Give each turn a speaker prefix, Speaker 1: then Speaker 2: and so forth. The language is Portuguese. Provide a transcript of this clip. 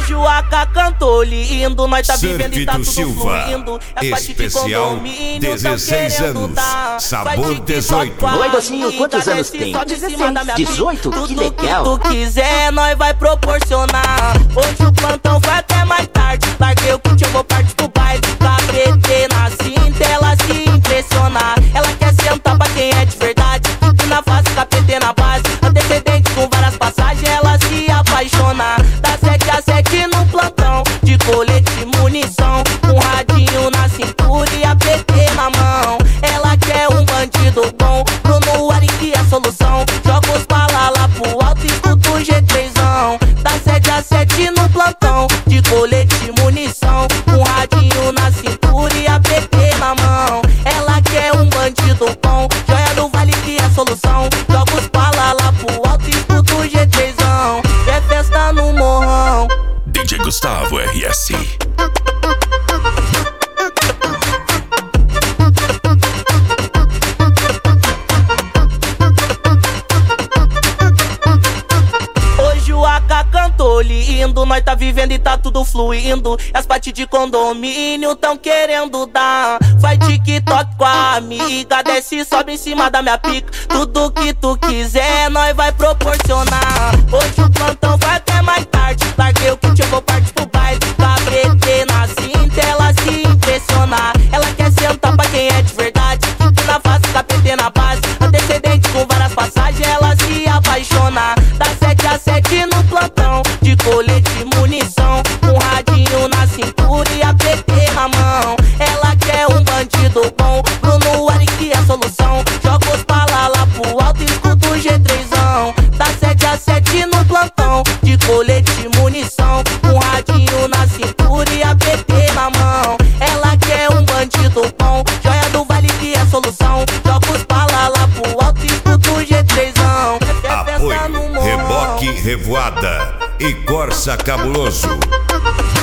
Speaker 1: Hoje o AK cantou lindo, nós tá vivendo e tá tudo
Speaker 2: Silva,
Speaker 1: fluindo.
Speaker 2: especial 16 anos, sabor 18.
Speaker 3: Oi, docinho, quantos anos tem? 18? Que legal.
Speaker 1: Tu quiser, nós vai proporcionar. Hoje o plantão vai até mais tarde. Larguei o kit, eu vou partir pro baile. KBT na cinta, ela se impressionar. Ela quer sentar pra quem é de verdade. E na face, KBT na base. Antecedente com várias passagens, ela se apaixonar. Da 7 a 7 no plantão, de colete e munição, um radinho na cintura e a PT na mão. Ela quer um bandido bom, Bruno Ari que é a solução. Joga os bala lá pro alto e escuta o G3zão. Da 7 a 7 no plantão, de colete e munição, um radinho na cintura e a PT na mão. Ela quer um bandido bom, joia do vale que é a solução. Joga os bala lá pro alto e escuta o G3zão. É festa no morrão.
Speaker 2: DJ Gustavo RS.
Speaker 1: Hoje o AK cantou lindo, nós tá vivendo e tá tudo fluindo. E as partes de condomínio tão querendo dar. Faz TikTok com a amiga, desce e sobe em cima da minha pica. Tudo que tu quiser, nós vai proporcionar. Hoje o plantão vai até mais tarde. Larguei o kit, eu vou partir pro baile. KBT na cinta, ela se impressionar. Ela quer sentar pra quem é de verdade. E na face, KBT na base. Antecedente com várias passagens, ela se apaixonar. Da 7 a 7 no plantão, de colete e munição, um radinho na cintura e a PT na mão. Ela quer um bandido bom, Bruno Ari que é a solução. Joga os bala lá pro alto e escuta o G3zão. Da 7 a 7 no plantão, de colete e munição, um radinho na cintura e a PT na mão. Ela quer um bandido bom, joia do vale que é a solução. Joga os bala lá pro alto e escuta o G3zão.
Speaker 2: Apoio, Reboque Revoada e Corsa Cabuloso.